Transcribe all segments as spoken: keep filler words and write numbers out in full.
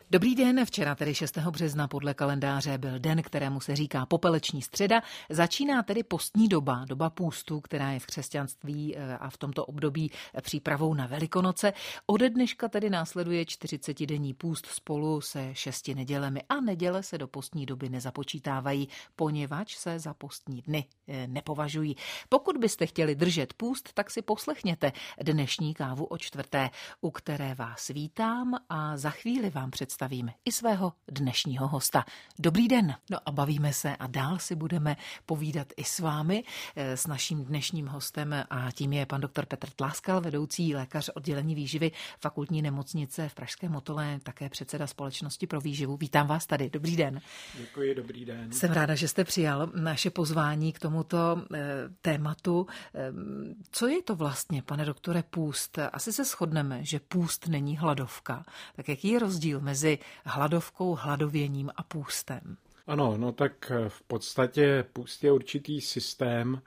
Dobrý den, včera tedy šestého března podle kalendáře byl den, kterému se říká popeleční středa. Začíná tedy postní doba, doba půstu, která je v křesťanství a v tomto období přípravou na Velikonoce. Ode dneška tedy následuje čtyřicetidenní půst spolu se šesti nedělemi a neděle se do postní doby nezapočítávají, poněvadž se za postní dny nepovažují. Pokud byste chtěli držet půst, tak si poslechněte dnešní kávu o čtvrté, u které vás vítám a za chvíli vám představím Stavíme i svého dnešního hosta. Dobrý den. No a bavíme se a dál si budeme povídat i s vámi, s naším dnešním hostem a tím je pan doktor Petr Tláskal, vedoucí lékař oddělení výživy Fakultní nemocnice v Pražském Motole, také předseda Společnosti pro výživu. Vítám vás tady. Dobrý den. Děkuji, dobrý den. Jsem ráda, že jste přijal naše pozvání k tomuto e, tématu. E, co je to vlastně, pane doktore, půst? Asi se shodneme, že půst není hladovka. Tak jaký je rozdíl mezi hladovkou, hladověním a půstem? Ano, no tak v podstatě půst je určitý systém,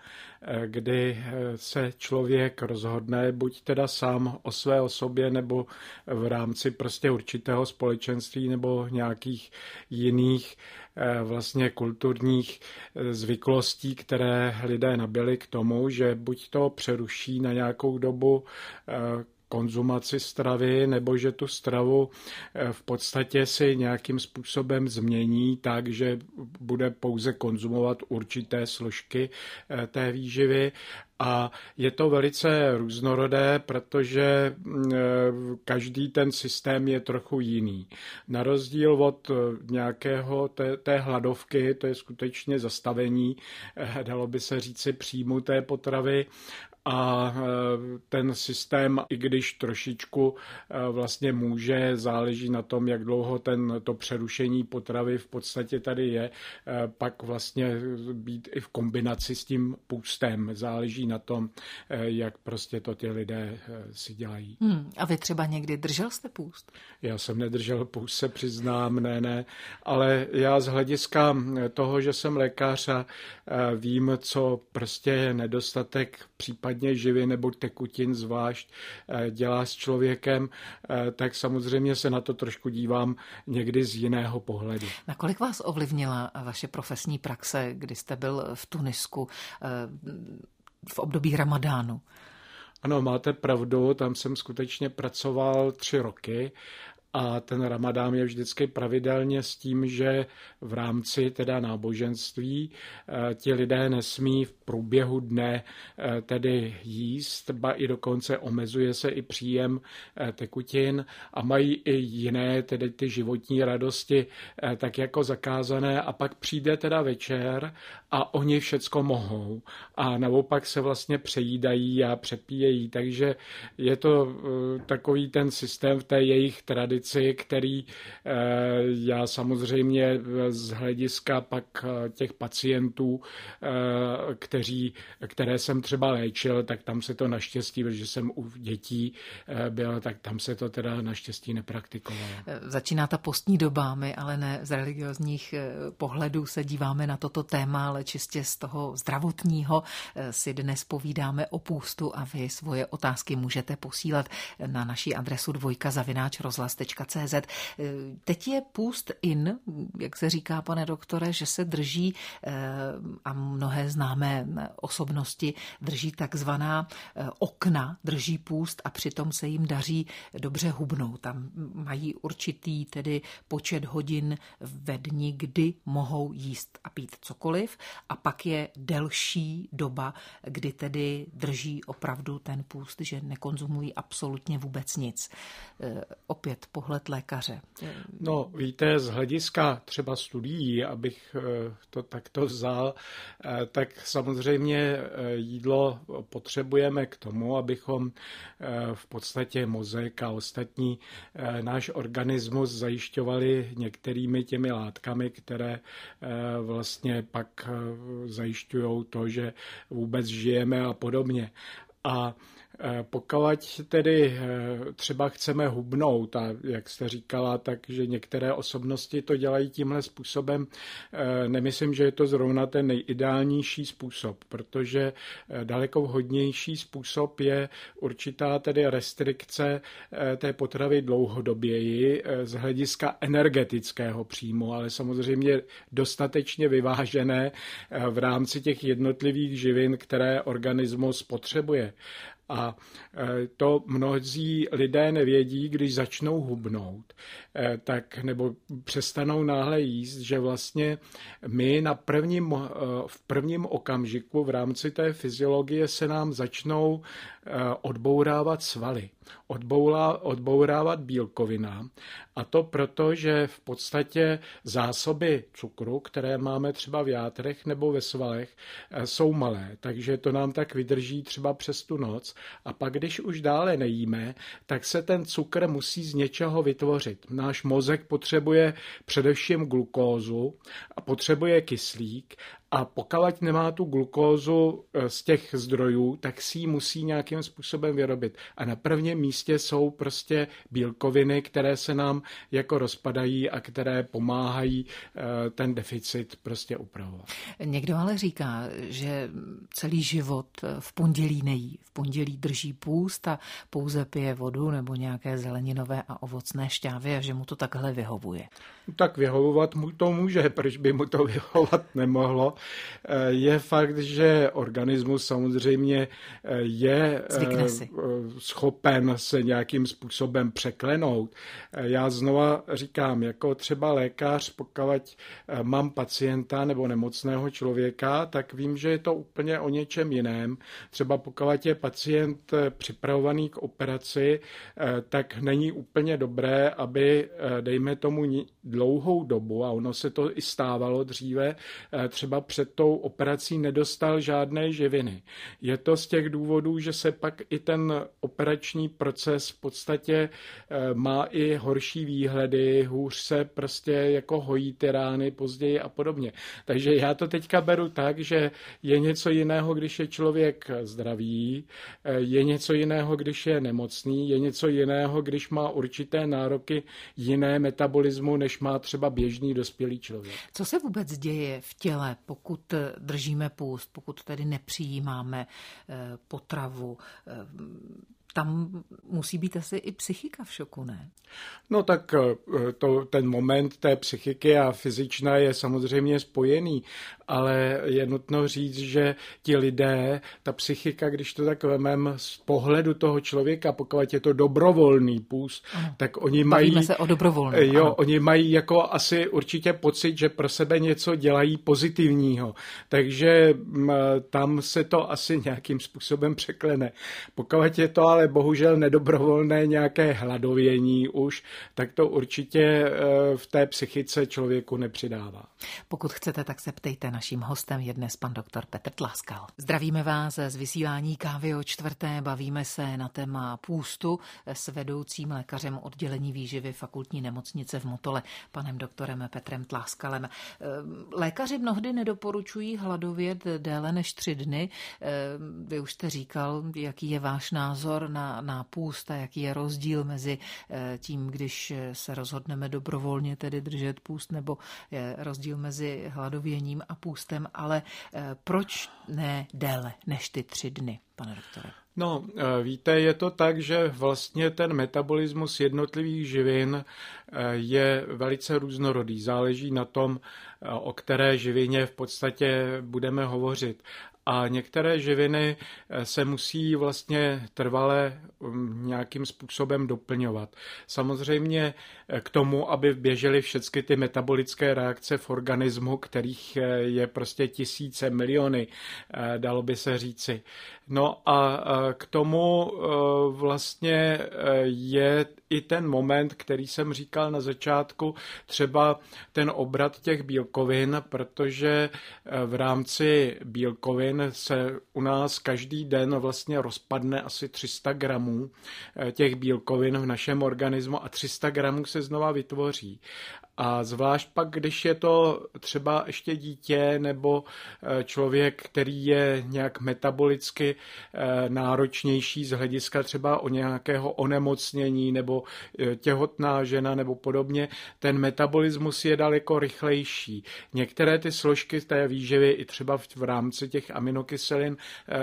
kdy se člověk rozhodne buď teda sám o své osobě nebo v rámci prostě určitého společenství nebo nějakých jiných vlastně kulturních zvyklostí, které lidé nabyli k tomu, že buď to přeruší na nějakou dobu konzumaci stravy, nebo že tu stravu v podstatě si nějakým způsobem změní tak, že bude pouze konzumovat určité složky té výživy. A je to velice různorodé, protože každý ten systém je trochu jiný. Na rozdíl od nějakého té, té hladovky, to je skutečně zastavení, dalo by se říci příjmu té potravy, a ten systém, i když trošičku vlastně může, záleží na tom, jak dlouho ten, to přerušení potravy v podstatě tady je, pak vlastně být i v kombinaci s tím půstem. Záleží na tom, jak prostě to ti lidé si dělají. Hmm, a vy třeba někdy držel jste půst? Já jsem nedržel půst, se přiznám, ne, ne, ale já z hlediska toho, že jsem lékař a vím, co prostě je nedostatek případně živin nebo tekutin zvlášť dělá s člověkem, tak samozřejmě se na to trošku dívám někdy z jiného pohledu. Nakolik vás ovlivnila vaše profesní praxe, kdy jste byl v Tunisku v období Ramadánu? Ano, máte pravdu, tam jsem skutečně pracoval tři roky. A ten ramadán je vždycky pravidelně s tím, že v rámci teda náboženství ti lidé nesmí v průběhu dne tedy jíst, ba i dokonce omezuje se i příjem tekutin a mají i jiné tedy ty životní radosti tak jako zakázané a pak přijde teda večer a oni všecko mohou a naopak se vlastně přejídají a přepíjejí, takže je to takový ten systém v té jejich tradici, který já samozřejmě z hlediska pak těch pacientů, kteří, které jsem třeba léčil, tak tam se to naštěstí, protože jsem u dětí byl, tak tam se to teda naštěstí nepraktikovalo. Začíná ta postní doba, my ale ne z religiozních pohledů se díváme na toto téma, ale čistě z toho zdravotního si dnes povídáme o půstu a vy svoje otázky můžete posílat na naši adresu dvojka zavináč rozhlas tečka cé zet. Teď je půst in, jak se říká, pane doktore, že se drží a mnohé známé osobnosti drží takzvaná okna, drží půst a přitom se jim daří dobře hubnout. Tam mají určitý tedy počet hodin ve dni, kdy mohou jíst a pít cokoliv a pak je delší doba, kdy tedy drží opravdu ten půst, že nekonzumují absolutně vůbec nic. Opět pohled lékaře. No, víte, z hlediska třeba studií, abych to takto vzal, tak samozřejmě jídlo potřebujeme k tomu, abychom v podstatě mozek a ostatní náš organismus zajišťovali některými těmi látkami, které vlastně pak zajišťují to, že vůbec žijeme a podobně. A Pokud tedy třeba chceme hubnout, a jak jste říkala, takže některé osobnosti to dělají tímhle způsobem, nemyslím, že je to zrovna ten nejideálnější způsob, protože daleko vhodnější způsob je určitá tedy restrikce té potravy dlouhodoběji z hlediska energetického příjmu, ale samozřejmě dostatečně vyvážené v rámci těch jednotlivých živin, které organismus potřebuje. A to mnozí lidé nevědí, když začnou hubnout, tak nebo přestanou náhle jíst, že vlastně my na prvním, v prvním okamžiku v rámci té fyziologie se nám začnou odbourávat svaly, odbourá, odbourávat bílkovina. A to proto, že v podstatě zásoby cukru, které máme třeba v játrech nebo ve svalech, jsou malé, takže to nám tak vydrží třeba přes tu noc. A pak, když už dále nejíme, tak se ten cukr musí z něčeho vytvořit. Náš mozek potřebuje především glukózu a potřebuje kyslík. A pokud nemá tu glukózu z těch zdrojů, tak si ji musí nějakým způsobem vyrobit. A na prvním místě jsou prostě bílkoviny, které se nám jako rozpadají a které pomáhají ten deficit prostě upravovat. Někdo ale říká, že celý život v pondělí nejí. V pondělí drží půst a pouze pije vodu nebo nějaké zeleninové a ovocné šťávy a že mu to takhle vyhovuje. Tak vyhovovat mu to může, proč by mu to vyhovovat nemohlo. Je fakt, že organismus samozřejmě je schopen se nějakým způsobem překlenout. Já znova říkám, jako třeba lékař, pokud mám pacienta nebo nemocného člověka, tak vím, že je to úplně o něčem jiném. Třeba pokud je pacient připravovaný k operaci, tak není úplně dobré, aby, dejme tomu, dlouhou dobu, a ono se to i stávalo dříve, třeba před tou operací nedostal žádné živiny. Je to z těch důvodů, že se pak i ten operační proces v podstatě má i horší výhledy, hůř se prostě jako hojí ty rány později a podobně. Takže já to teďka beru tak, že je něco jiného, když je člověk zdravý, je něco jiného, když je nemocný, je něco jiného, když má určité nároky jiné metabolismu, než má třeba běžný dospělý člověk. Co se vůbec děje v těle, pokud držíme půst, pokud tedy nepřijímáme potravu? Tam musí být asi i psychika v šoku, ne? No tak to, ten moment té psychiky a fyzičná je samozřejmě spojený, ale je nutno říct, že ti lidé, ta psychika, když to tak vememe z pohledu toho člověka, pokud je to dobrovolný půst, ano. tak oni mají... Bavíme se o dobrovolném. Jo, ano. oni mají jako asi určitě pocit, že pro sebe něco dělají pozitivního. Takže tam se to asi nějakým způsobem překlene. Pokud je to ale bohužel nedobrovolné nějaké hladovění už, tak to určitě v té psychice člověku nepřidává. Pokud chcete, tak se ptejte. Naším hostem je dnes pan doktor Petr Tlaskal. Zdravíme vás z vysílání Kávy o čtvrté. Bavíme se na téma půstu s vedoucím lékařem oddělení výživy fakultní nemocnice v Motole, panem doktorem Petrem Tláskalem. Lékaři mnohdy nedoporučují hladovět déle než tři dny. Vy už jste říkal, jaký je váš názor na, na půst a jaký je rozdíl mezi tím, když se rozhodneme dobrovolně tedy držet půst, nebo je rozdíl mezi hladověním a půstem, ale proč ne déle než ty tři dny, pane doktore? No, víte, je to tak, že vlastně ten metabolismus jednotlivých živin je velice různorodý. Záleží na tom, o které živině v podstatě budeme hovořit. A některé živiny se musí vlastně trvale nějakým způsobem doplňovat. Samozřejmě k tomu, aby běžely všechny ty metabolické reakce v organismu, kterých je prostě tisíce, miliony, dalo by se říci. No a k tomu vlastně je i ten moment, který jsem říkal na začátku, třeba ten obrat těch bílkovin, protože v rámci bílkovin se u nás každý den vlastně rozpadne asi tři sta gramů těch bílkovin v našem organismu a tři sta gramů se znova vytvoří. A zvlášť pak, když je to třeba ještě dítě nebo člověk, který je nějak metabolicky náročnější z hlediska třeba o nějakého onemocnění nebo těhotná žena nebo podobně, ten metabolismus je daleko rychlejší. Některé ty složky té výživy i třeba v rámci těch aminokyselin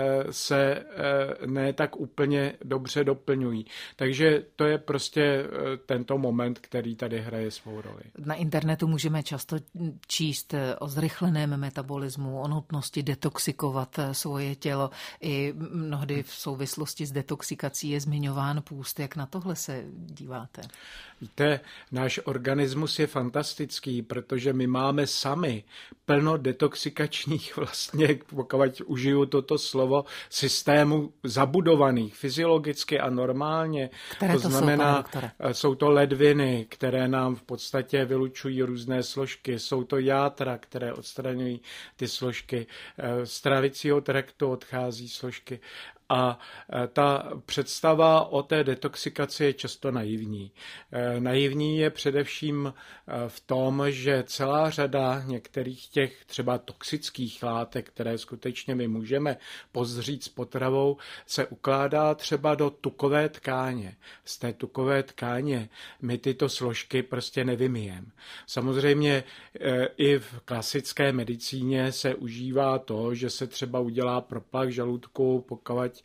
se ne tak úplně dobře doplňují. Takže to je prostě tento moment, který tady hraje svou roli. Na internetu můžeme často číst o zrychleném metabolismu, o nutnosti detoxikovat svoje tělo. I mnohdy v souvislosti s detoxikací je zmiňován půst. Jak na tohle se díváte? Víte, náš organismus je fantastický, protože my máme sami plno detoxikačních vlastně, pokud užiju toto slovo, systémů zabudovaných fyziologicky a normálně. Které to, to znamená, jsou, jsou to ledviny, které nám v podstatě vylučují různé složky, jsou to játra, které odstraňují ty složky, z trávicího traktu odchází složky. A ta představa o té detoxikaci je často naivní. Naivní je především v tom, že celá řada některých těch třeba toxických látek, které skutečně my můžeme pozřít s potravou, se ukládá třeba do tukové tkáně. Z té tukové tkáně my tyto složky prostě nevymijeme. Samozřejmě i v klasické medicíně se užívá to, že se třeba udělá proplach žaludku, pokud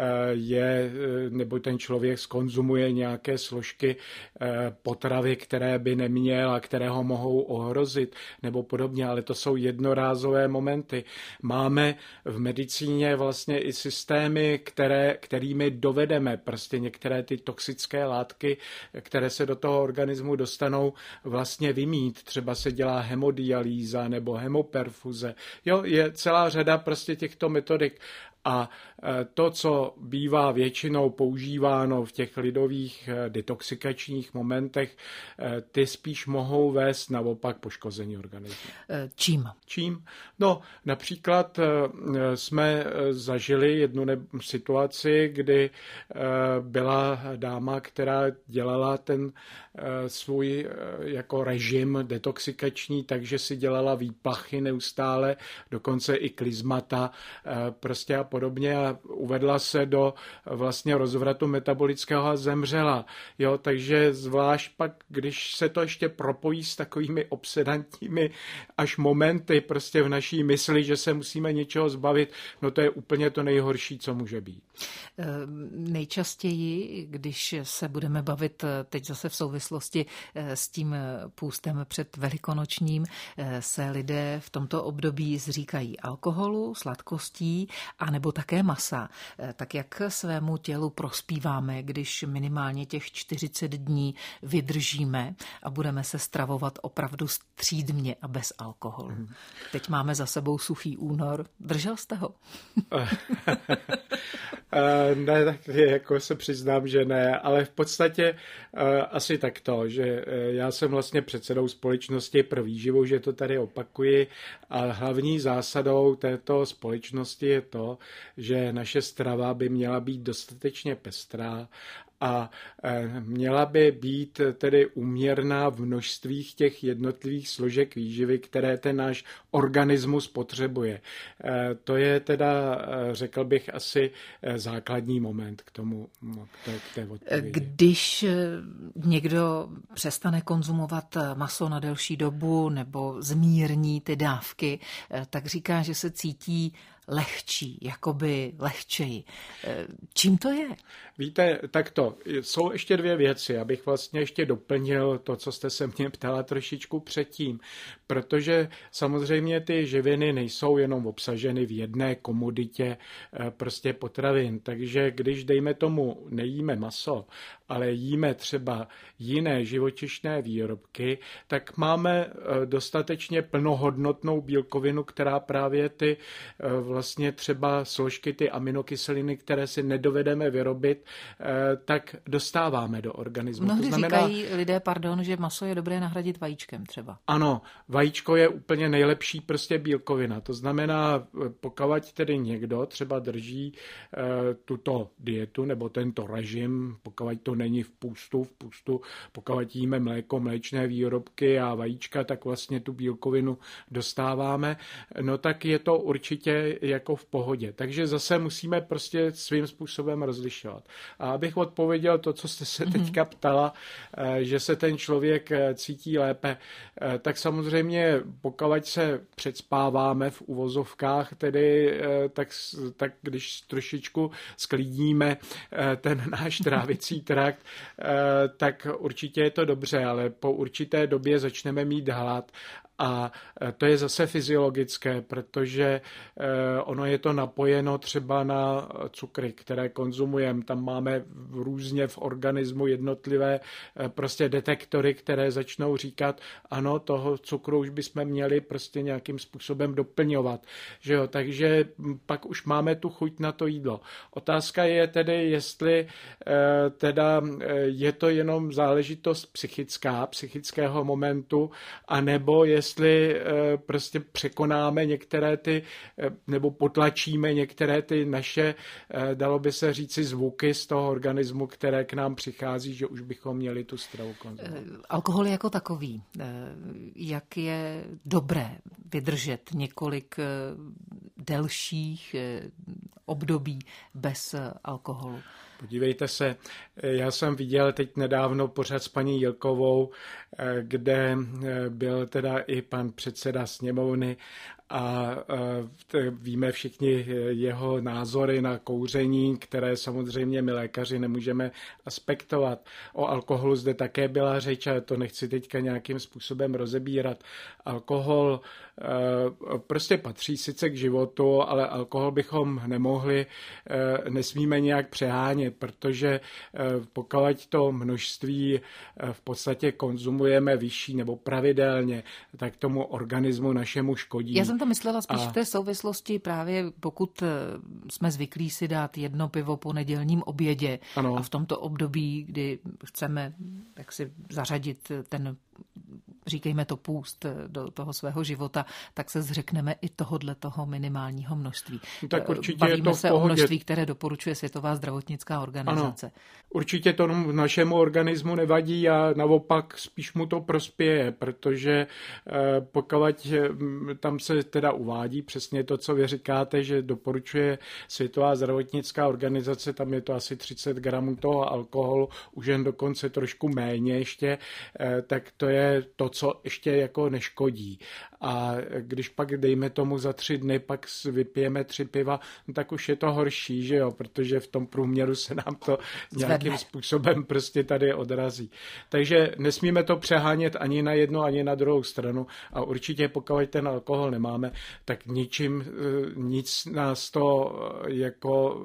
je, nebo ten člověk skonzumuje nějaké složky potravy, které by neměl a které ho mohou ohrozit, nebo podobně, ale to jsou jednorázové momenty. Máme v medicíně vlastně i systémy, které, kterými dovedeme prostě některé ty toxické látky, které se do toho organismu dostanou, vlastně vymít. Třeba se dělá hemodialýza nebo hemoperfuze. Jo, je celá řada prostě těchto metodik. A to, co bývá většinou používáno v těch lidových detoxikačních momentech, ty spíš mohou vést naopak poškození organismu. Čím? Čím? No, například jsme zažili jednu situaci, kdy byla dáma, která dělala ten svůj jako režim detoxikační, takže si dělala výplachy neustále, dokonce i klizmata, prostě a podobně a uvedla se do vlastně rozvratu metabolického a zemřela. Jo, takže zvlášť pak, když se to ještě propojí s takovými obsedantními až momenty prostě v naší mysli, že se musíme něčeho zbavit, no to je úplně to nejhorší, co může být. Nejčastěji, když se budeme bavit teď zase v souvislosti s tím půstem před velikonočním, se lidé v tomto období zříkají alkoholu, sladkostí a nebo také masa. Tak jak svému tělu prospíváme, když minimálně těch čtyřicet dní vydržíme a budeme se stravovat opravdu střídmě a bez alkoholu? Mm. Teď máme za sebou suchý únor. Držel jste ho? Ne, tak jako se přiznám, že ne, ale v podstatě asi takto, že já jsem vlastně předsedou společnosti pro výživu, že to tady opakuji a hlavní zásadou této společnosti je to, že naše strava by měla být dostatečně pestrá a měla by být tedy úměrná v množstvích těch jednotlivých složek výživy, které ten náš organismus potřebuje. To je teda, řekl bych, asi základní moment k tomu, k té, k té odpovědi. Když někdo přestane konzumovat maso na delší dobu nebo zmírní ty dávky, tak říká, že se cítí lehčí, jakoby lehčeji. Čím to je? Víte, takto, jsou ještě dvě věci, abych vlastně ještě doplnil to, co jste se mě ptala trošičku předtím, protože samozřejmě ty živiny nejsou jenom obsaženy v jedné komoditě prostě potravin, takže když dejme tomu nejíme maso, ale jíme třeba jiné živočišné výrobky, tak máme dostatečně plnohodnotnou bílkovinu, která právě ty vlastně třeba složky, ty aminokyseliny, které si nedovedeme vyrobit, tak dostáváme do organismu. Mnohdy to znamená, říkají lidé, pardon, že maso je dobré nahradit vajíčkem třeba. Ano, vajíčko je úplně nejlepší prostě bílkovina. To znamená, pokud tedy někdo třeba drží tuto dietu nebo tento režim, pokud to není v půstu. V půstu, pokud jíme mléko, mléčné výrobky a vajíčka, tak vlastně tu bílkovinu dostáváme, no tak je to určitě jako v pohodě. Takže zase musíme prostě svým způsobem rozlišovat. A abych odpověděl to, co jste se teďka ptala, že se ten člověk cítí lépe, tak samozřejmě pokud se předspáváme v uvozovkách, tedy tak, tak když trošičku sklidníme ten náš trávicí trakt, tak určitě je to dobře, ale po určité době začneme mít hlad. A to je zase fyziologické, protože ono je to napojeno třeba na cukry, které konzumujeme. Tam máme různě v organismu jednotlivé prostě detektory, které začnou říkat, ano, toho cukru už bychom měli prostě nějakým způsobem doplňovat. Že jo? Takže pak už máme tu chuť na to jídlo. Otázka je tedy, jestli teda je to jenom záležitost psychická, psychického momentu, anebo jestli jestli prostě překonáme některé ty, nebo potlačíme některé ty naše, dalo by se říci, zvuky z toho organismu, které k nám přichází, že už bychom měli tu stravu konzumovat. Alkohol jako takový, jak je dobré vydržet několik delších období bez alkoholu? Podívejte se, já jsem viděl teď nedávno pořad s paní Jilkovou, kde byl teda i pan předseda sněmovny a víme všichni jeho názory na kouření, které samozřejmě my lékaři nemůžeme aspektovat. O alkoholu zde také byla řeč, ale to nechci teďka nějakým způsobem rozebírat. Alkohol prostě patří sice k životu, ale alkohol bychom nemohli, nesmíme nějak přehánět, protože pokud to množství v podstatě konzumujeme vyšší nebo pravidelně, tak tomu organismu našemu škodí. Já jsem to myslela spíš a... v té souvislosti právě pokud jsme zvyklí si dát jedno pivo po nedělním obědě ano. A v tomto období, kdy chceme jak si zařadit ten, říkejme to, půst do toho svého života, tak se zřekneme i tohodle toho minimálního množství. Tak určitě Bavíme je to se v pohodě. O množství, které doporučuje Světová zdravotnická organizace. Ano. Určitě to našemu organismu nevadí a naopak spíš mu to prospěje, protože pokud tam se teda uvádí přesně to, co vy říkáte, že doporučuje Světová zdravotnická organizace, tam je to asi třicet gramů toho alkoholu, už jen dokonce trošku méně ještě, tak to je to, co ještě jako neškodí. A když pak dejme tomu za tři dny, pak vypijeme tři piva, no tak už je to horší, že jo, protože v tom průměru se nám to nějakým způsobem prostě tady odrazí. Takže nesmíme to přehánět ani na jednu, ani na druhou stranu a určitě pokud ten alkohol nemáme, tak ničím, nic nás to jako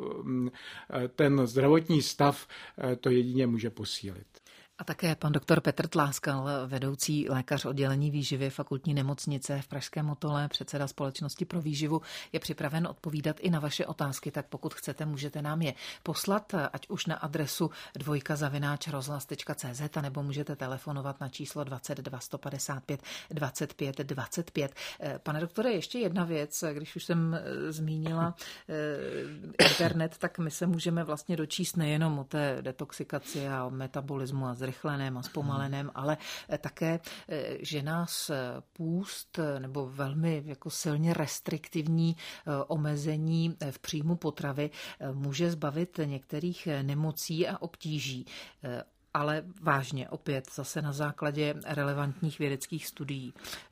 ten zdravotní stav to jedině může posílit. A také pan doktor Petr Tláskal, vedoucí lékař oddělení výživy Fakultní nemocnice v Pražském Motole, předseda Společnosti pro výživu, je připraven odpovídat i na vaše otázky, tak pokud chcete, můžete nám je poslat, ať už na adresu dvojka zavináč rozhlas tečka cé zet, nebo můžete telefonovat na číslo dvacet dva sto padesát pět dvacet pět dvacet pět. Pane doktore, ještě jedna věc, když už jsem zmínila internet, tak my se můžeme vlastně dočíst nejenom o té detoxikaci a o metabolismu a zrychleném a zpomaleném, ale také, že nás půst nebo velmi jako silně restriktivní omezení v příjmu potravy může zbavit některých nemocí a obtíží. Ale vážně, opět zase na základě relevantních vědeckých studií.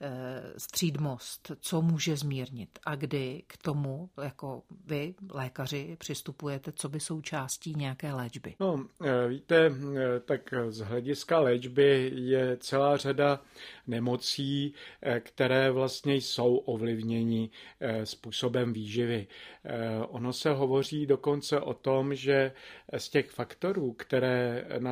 Střídmost, co může zmírnit a kdy k tomu, jako vy, lékaři, přistupujete, co by součástí nějaké léčby? No, víte, tak z hlediska léčby je celá řada nemocí, které vlastně jsou ovlivněny způsobem výživy. Ono se hovoří dokonce o tom, že z těch faktorů, které náš zdravotní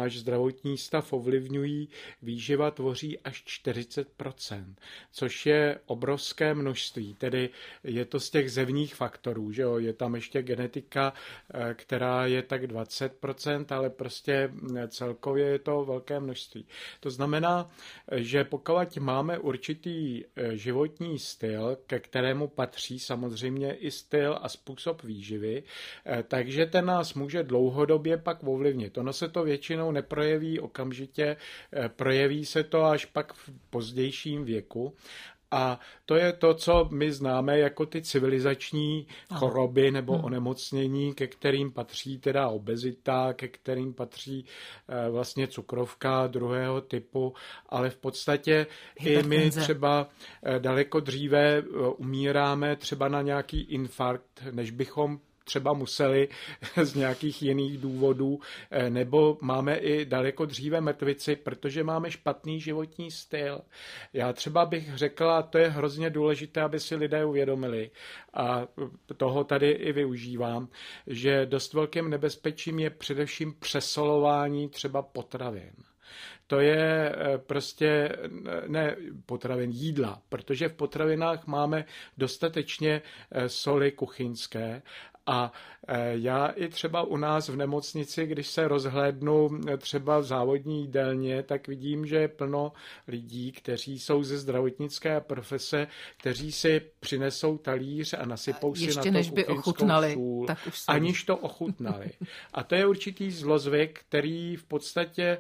zdravotní stav ovlivňují, výživa tvoří až čtyřicet procent, což je obrovské množství. Tedy je to z těch zevních faktorů, že jo? Je tam ještě genetika, která je tak dvacet procent, ale prostě celkově je to velké množství. To znamená, že pokud máme určitý životní styl, ke kterému patří samozřejmě i styl a způsob výživy, takže ten nás může dlouhodobě pak ovlivnit. Ono se to většinou neprojeví okamžitě, projeví se to až pak v pozdějším věku. A to je to, co my známe jako ty civilizační choroby nebo onemocnění, ke kterým patří teda obezita, ke kterým patří vlastně cukrovka druhého typu, ale v podstatě i my třeba daleko dříve umíráme třeba na nějaký infarkt, než bychom třeba museli z nějakých jiných důvodů, nebo máme i daleko dříve mrtvici, protože máme špatný životní styl. Já třeba bych řekla, to je hrozně důležité, aby si lidé uvědomili, a toho tady i využívám, že dost velkým nebezpečím je především přesolování třeba potravin. To je prostě ne potravin, jídla, protože v potravinách máme dostatečně soli kuchyňské. A já i třeba u nás v nemocnici, když se rozhlédnu třeba v závodní jídelně, tak vidím, že je plno lidí, kteří jsou ze zdravotnické profese, kteří si přinesou talíř a nasypou si ještě na to než by ochutnali, sůl, tak už aniž to ochutnali. A to je určitý zlozvyk, který v podstatě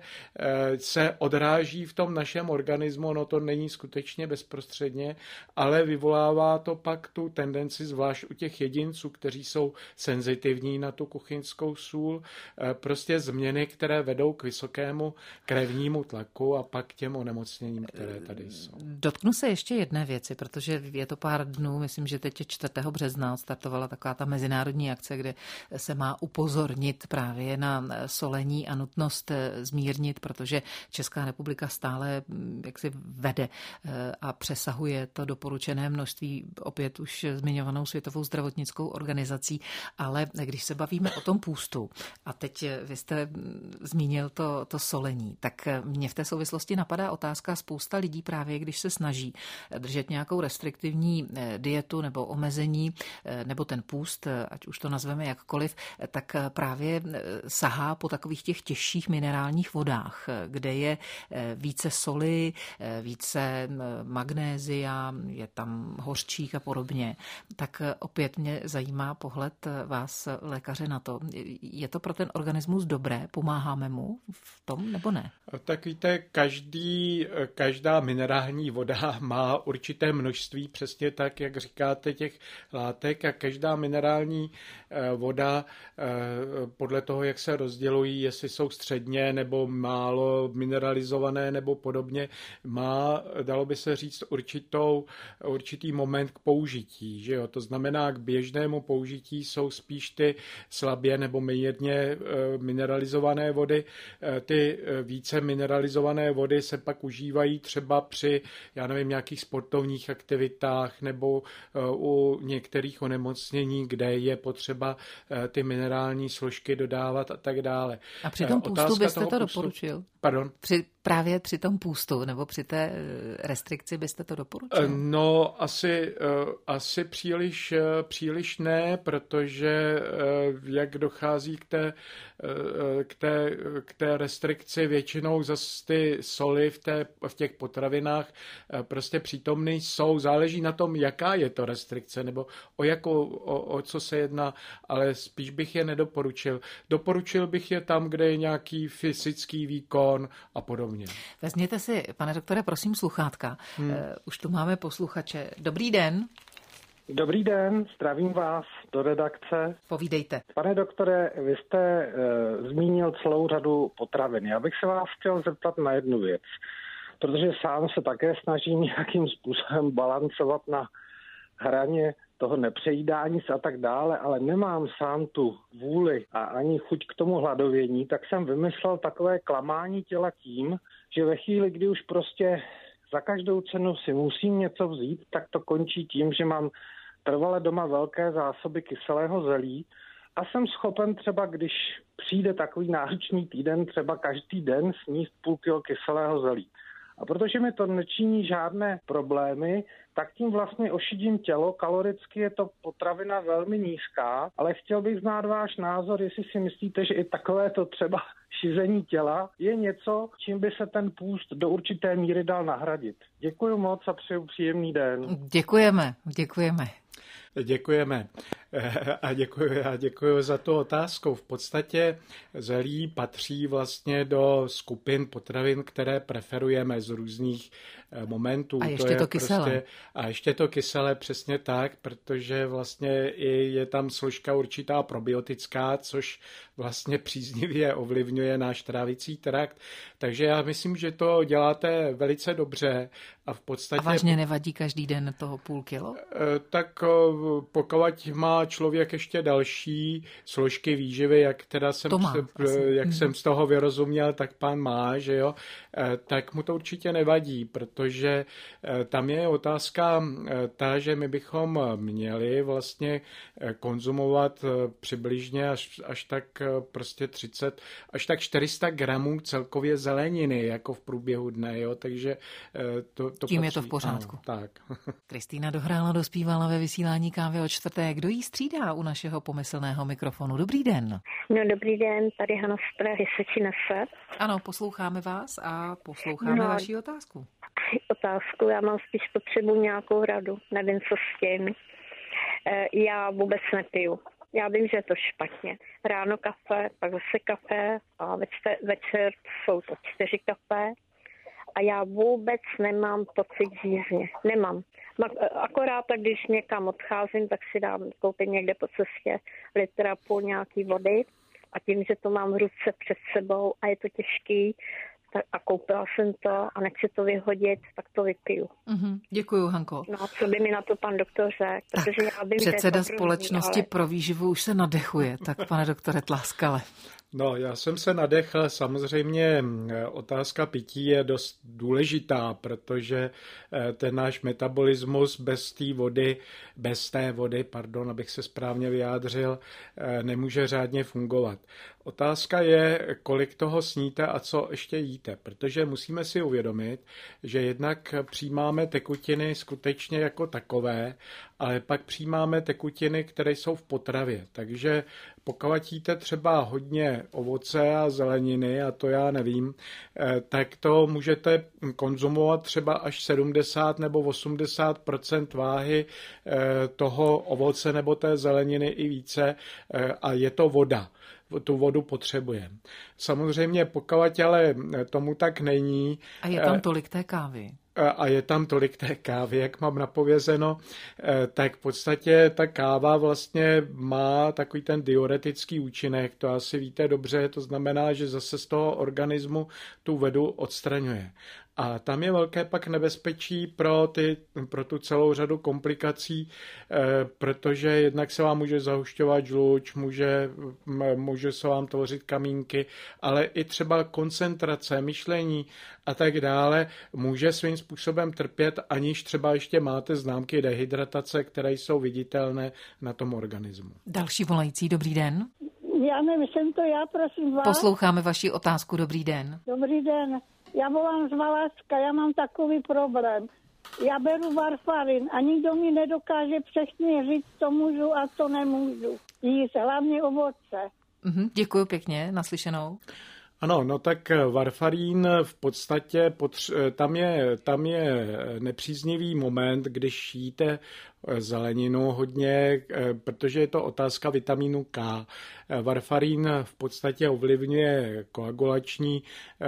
se odráží v tom našem organismu, no to není skutečně bezprostředně, ale vyvolává to pak tu tendenci, zvlášť u těch jedinců, kteří jsou senzitivní na tu kuchyňskou sůl, prostě změny, které vedou k vysokému krevnímu tlaku a pak těm onemocněním, které tady jsou. Dotknu se ještě jedné věci, protože je to pár dnů, myslím, že teď čtvrtého března startovala taková ta mezinárodní akce, kde se má upozornit právě na solení a nutnost zmírnit, protože Česká republika stále jaksi vede a přesahuje to doporučené množství, opět už zmiňovanou Světovou zdravotnickou organizací. Ale když se bavíme o tom půstu, a teď vy jste zmínil to, to solení, tak mě v té souvislosti napadá otázka, spousta lidí právě, když se snaží držet nějakou restriktivní dietu nebo omezení, nebo ten půst, ať už to nazveme jakkoliv, tak právě sahá po takových těch těžších minerálních vodách, kde je více soli, více magnézia, je tam hořčík a podobně. Tak opět mě zajímá pohled vás, lékaře, na to. Je to pro ten organismus dobré? Pomáháme mu v tom, nebo ne? Tak víte, každý, každá minerální voda má určité množství, přesně tak, jak říkáte, těch látek, a každá minerální voda podle toho, jak se rozdělují, jestli jsou středně nebo málo mineralizované nebo podobně, má, dalo by se říct, určitou, určitý moment k použití. Že jo? To znamená, k běžnému použití jsou spíš ty slabě nebo mírně mineralizované vody. Ty více mineralizované vody se pak užívají třeba při, já nevím, nějakých sportovních aktivitách nebo u některých onemocnění, kde je potřeba ty minerální složky dodávat a tak dále. A při tom půstu byste to půstu... doporučil? Pardon? Při, právě při tom půstu nebo při té restrikci byste to doporučil? No, asi, asi příliš, příliš ne, protože jak dochází k té, k té, k té restrikci, většinou zase ty soli v, té, v těch potravinách prostě přítomny jsou. Záleží na tom, jaká je to restrikce, nebo o, jakou, o, o co se jedná, ale spíš bych je nedoporučil. Doporučil bych je tam, kde je nějaký fyzický výkon a podobně. Vezměte si, pane doktore, prosím, sluchátka. Hmm. Uh, už tu máme posluchače. Dobrý den. Dobrý den, zdravím vás do redakce. Povídejte. Pane doktore, vy jste uh, zmínil celou řadu potravin. Já bych se vás chtěl zeptat na jednu věc, protože sám se také snažím nějakým způsobem balancovat na hraně toho nepřejídání se a tak dále, ale nemám sám tu vůli a ani chuť k tomu hladovění, tak jsem vymyslel takové klamání těla tím, že ve chvíli, kdy už prostě za každou cenu si musím něco vzít, tak to končí tím, že mám trvale doma velké zásoby kyselého zelí a jsem schopen třeba, když přijde takový náročný týden, třeba každý den sníst půl kilo kyselého zelí. A protože mi to nečiní žádné problémy, tak tím vlastně ošidím tělo. Kaloricky je to potravina velmi nízká, ale chtěl bych znát váš názor, jestli si myslíte, že i takové to třeba šizení těla je něco, čím by se ten půst do určité míry dal nahradit. Děkuji moc a přeju příjemný den. Děkujeme, děkujeme. Děkujeme a děkuji, a děkuji za tu otázku. V podstatě zelí patří vlastně do skupin potravin, které preferujeme z různých momentů. A ještě to, je to kyselé. Prostě, a ještě to kyselé, přesně tak, protože vlastně i je tam složka určitá probiotická, což vlastně příznivě ovlivňuje náš trávicí trakt. Takže já myslím, že to děláte velice dobře. A v podstatě... A vážně nevadí každý den toho půl kilo? Tak pokud má člověk ještě další složky výživy, jak teda jsem, má, jak hmm. jsem z toho vyrozuměl, tak pán má, že jo, tak mu to určitě nevadí, protože tam je otázka ta, že my bychom měli vlastně konzumovat přibližně až, až tak prostě třicet, až tak čtyři sta gramů celkově zeleniny, jako v průběhu dne, jo, takže to, to tím patří. je to v pořádku. Ano, tak. Kristýna Dohrála dospívala ve vysílání Kávy o čtvrté. Kdo jí střídá u našeho pomyslného mikrofonu? Dobrý den. No, dobrý den, tady Hana z Prahy, Sečina se. Ano, posloucháme vás a posloucháme no, vaši otázku. Otázku, já mám spíš potřebu nějakou radu, nevím, co s tím. Já vůbec nepiju. Já vím, že je to špatně. Ráno kafe, pak zase kafe a večer, večer jsou to čtyři kafe. A já vůbec nemám pocit žízně. Nemám. Akorát tak, když někam odcházím, tak si dám koupit někde po cestě litra půl nějaký vody a tím, že to mám v ruce před sebou a je to těžký, tak a koupila jsem to a nechci to vyhodit, tak to vypiju. Mm-hmm. Děkuju, Hanko. No a co by mi na to pan doktor řekl? Protože já vím, předseda že společnosti ale... pro výživu už se nadechuje, tak pane doktore Tlaskale. No, já jsem se nadechl. Samozřejmě otázka pití je dost důležitá, protože ten náš metabolismus bez té vody, bez té vody, pardon, abych se správně vyjádřil, nemůže řádně fungovat. Otázka je, kolik toho sníte a co ještě jíte, protože musíme si uvědomit, že jednak přijímáme tekutiny skutečně jako takové, ale pak přijímáme tekutiny, které jsou v potravě. Takže pokud jíte třeba hodně ovoce a zeleniny, a to já nevím, tak to můžete konzumovat třeba až sedmdesát nebo osmdesát procent váhy toho ovoce nebo té zeleniny i více a je to voda. Tu vodu potřebujeme. Samozřejmě pokud ale tomu tak není. A je tam tolik té kávy. A je tam tolik té kávy, jak mám napovězeno, tak v podstatě ta káva vlastně má takový ten diuretický účinek, to asi víte dobře, to znamená, že zase z toho organismu tu vodu odstraňuje. A tam je velké pak nebezpečí pro, ty, pro tu celou řadu komplikací, protože jednak se vám může zahušťovat žluč, může, může se vám tvořit kamínky, ale i třeba koncentrace, myšlení a tak dále může svým způsobem trpět, aniž třeba ještě máte známky dehydratace, které jsou viditelné na tom organismu. Další volající, dobrý den. Já nevím, jsem to já, prosím vás. Posloucháme vaši otázku, dobrý den. Dobrý den. Já volám z Valašska, já mám takový problém. Já beru varfarin a nikdo mi nedokáže přesně říct, co můžu a co nemůžu jíst, hlavně ovoce. Mhm, děkuji pěkně, naslyšenou. Ano, no tak varfarín v podstatě, potř- tam, je, tam je nepříznivý moment, když jíte zeleninu hodně, protože je to otázka vitamínu K. Varfarín v podstatě ovlivňuje koagulační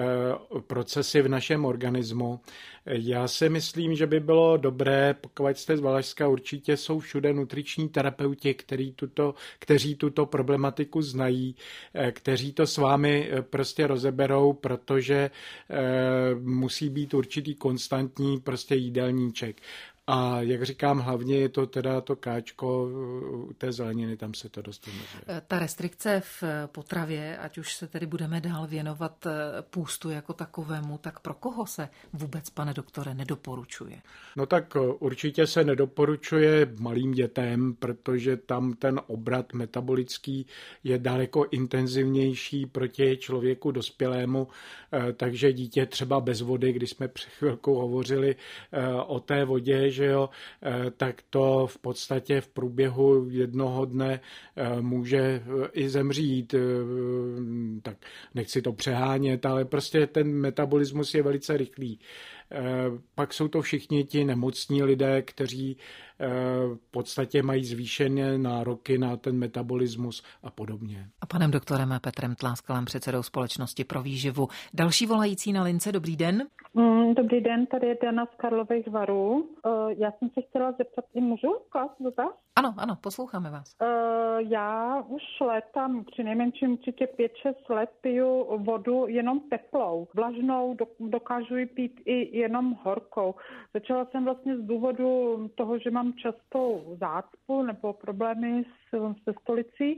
procesy v našem organismu. Já si myslím, že by bylo dobré, pokud jste z Valašska, určitě jsou všude nutriční terapeuti, kteří tuto, kteří tuto problematiku znají, kteří to s vámi prostě rozeberou, protože musí být určitý konstantní prostě jídelníček. A jak říkám, hlavně je to teda to káčko u té zeleniny, tam se to dost vymezuje. Ta restrikce v potravě, ať už se tedy budeme dál věnovat půstu jako takovému, tak pro koho se vůbec, pane doktore, nedoporučuje? No tak určitě se nedoporučuje malým dětem, protože tam ten obrat metabolický je daleko intenzivnější proti člověku dospělému, takže dítě třeba bez vody, když jsme před chvilkou hovořili o té vodě, že jo, tak to v podstatě v průběhu jednoho dne může i zemřít. Tak nechci to přehánět, ale prostě ten metabolismus je velice rychlý. Pak jsou to všichni ti nemocní lidé, kteří v podstatě mají zvýšené nároky na ten metabolismus a podobně. A panem doktorem Petrem Tláskalem, předsedou Společnosti pro výživu. Další volající na lince, dobrý den. Dobrý den, tady je Dana z Karlových Varů. Já jsem se chtěla zeptat, i můžu klást dotaz? Ano, ano, posloucháme vás. Já už léta, při nejmenším určitě pět šest let piju vodu jenom teplou. Vlažnou dokážu ji pít i jenom horkou. Začala jsem vlastně z důvodu toho, že mám častou zácpu nebo problémy se stolicí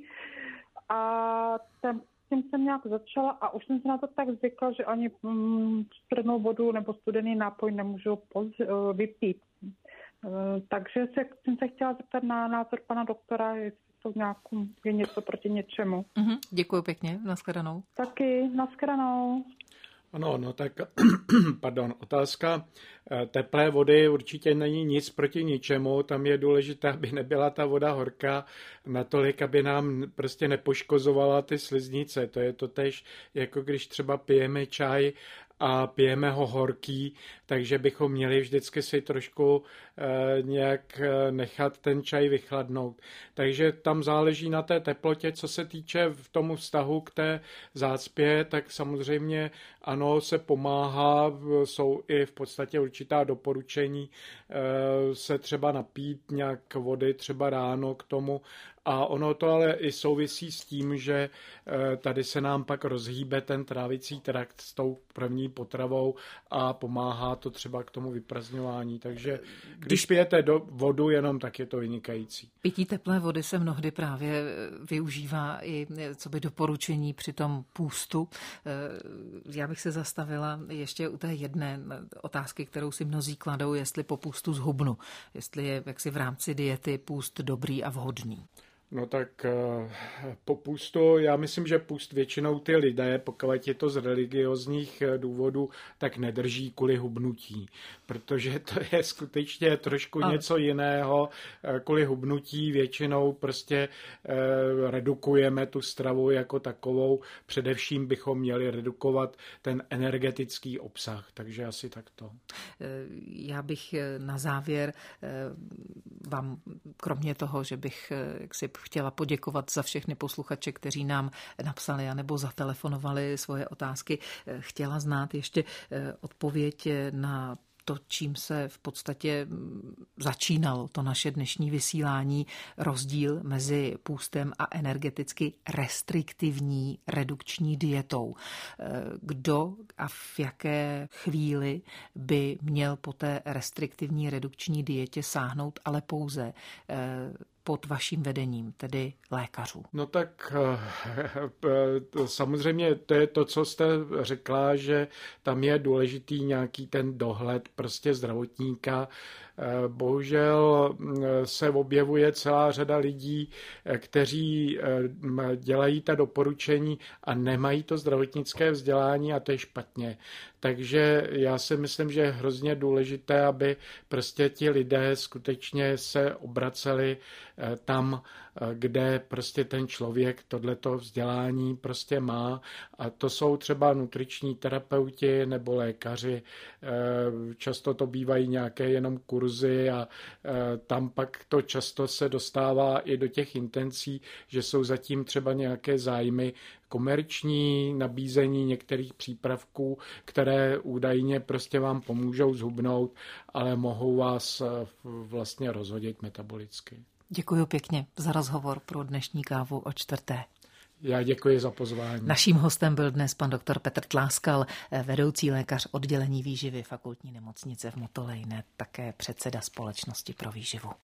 a ten s tím jsem nějak začala a už jsem se na to tak zvykla, že ani mm, studenou vodu nebo studený nápoj nemůžu poz, vypít. E, takže se, jsem se chtěla zeptat na názor pana doktora, jestli to nějakou, je něco proti něčemu. Mm-hmm, děkuji pěkně, nashledanou. Taky, nashledanou. Ano, no tak, pardon, otázka teplé vody určitě není nic proti ničemu, tam je důležité, aby nebyla ta voda horká natolik, aby nám prostě nepoškozovala ty sliznice. To je totéž, jako když třeba pijeme čaj a pijeme ho horký, takže bychom měli vždycky si trošku e, nějak nechat ten čaj vychladnout. Takže tam záleží na té teplotě, co se týče v tomu vztahu k té zácpě, tak samozřejmě ano, se pomáhá, jsou i v podstatě určitá doporučení e, se třeba napít nějak vody třeba ráno k tomu, a ono to ale i souvisí s tím, že tady se nám pak rozhýbe ten trávicí trakt s tou první potravou a pomáhá to třeba k tomu vyprazňování. Takže když pijete do vodu jenom, tak je to vynikající. Pití teplé vody se mnohdy právě využívá i co by doporučení při tom půstu. Já bych se zastavila ještě u té jedné otázky, kterou si mnozí kladou, jestli po půstu zhubnu, jestli je jaksi v rámci diety půst dobrý a vhodný. No tak po půstu, já myslím, že půst většinou ty lidé, pokud je to z religiozních důvodů, tak nedrží kvůli hubnutí, protože to je skutečně trošku a... něco jiného. Kvůli hubnutí většinou prostě redukujeme tu stravu jako takovou, především bychom měli redukovat ten energetický obsah, takže asi takto. Já bych na závěr vám, kromě toho, že bych si chtěla poděkovat za všechny posluchače, kteří nám napsali anebo zatelefonovali svoje otázky. Chtěla znát ještě odpověď na to, čím se v podstatě začínalo to naše dnešní vysílání, rozdíl mezi půstem a energeticky restriktivní redukční dietou. Kdo a v jaké chvíli by měl po té restriktivní redukční dietě sáhnout, ale pouze pod vaším vedením, tedy lékařů? No tak samozřejmě to je to, co jste řekla, že tam je důležitý nějaký ten dohled prostě zdravotníka. Bohužel se objevuje celá řada lidí, kteří dělají ta doporučení a nemají to zdravotnické vzdělání a to je špatně. Takže já si myslím, že je hrozně důležité, aby prostě ti lidé skutečně se obraceli tam, kde prostě ten člověk tohleto vzdělání prostě má, a to jsou třeba nutriční terapeuti nebo lékaři. Často to bývají nějaké jenom kurzy a tam pak to často se dostává i do těch intencí, že jsou zatím třeba nějaké zájmy komerční, nabízení některých přípravků, které údajně prostě vám pomůžou zhubnout, ale mohou vás vlastně rozhodit metabolicky. Děkuji pěkně za rozhovor pro dnešní kávu o čtvrté. Já děkuji za pozvání. Naším hostem byl dnes pan doktor Petr Tláskal, vedoucí lékař oddělení výživy Fakultní nemocnice v Motolejne, také předseda Společnosti pro výživu.